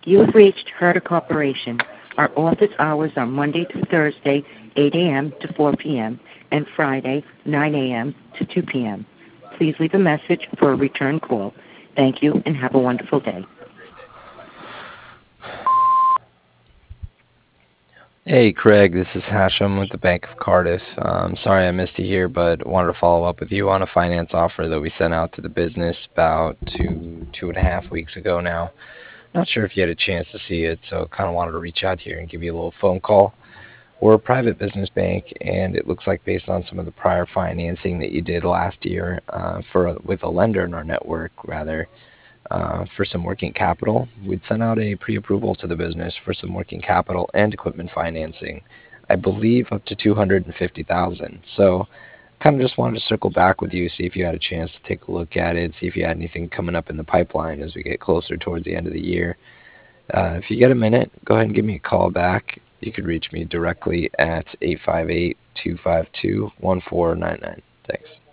You have reached Herta Corporation. Our office hours are Monday to Thursday, 8 a.m. to 4 p.m., and Friday, 9 a.m. to 2 p.m. Please leave a message for a return call. Thank you and have a wonderful day. Hey Craig, this is Hashem with the Bank of Cardiff. Sorry I missed you here, but wanted to follow up with you on a finance offer that we sent out to the business about 2.5 weeks ago now. Not sure if you had a chance to see it, so kind of wanted to reach out here and give you a little phone call. We're a private business bank, and it looks like based on some of the prior financing that you did last year with a lender in our network, rather, for some working capital. We'd sent out a pre-approval to the business for some working capital and equipment financing, I believe up to 250,000. So kind of just wanted to circle back with you, see if you had a chance to take a look at it, see if you had anything coming up in the pipeline as we get closer towards the end of the year. If you get a minute, go ahead and give me a call back. You could reach me directly at 858-252-1499. Thanks.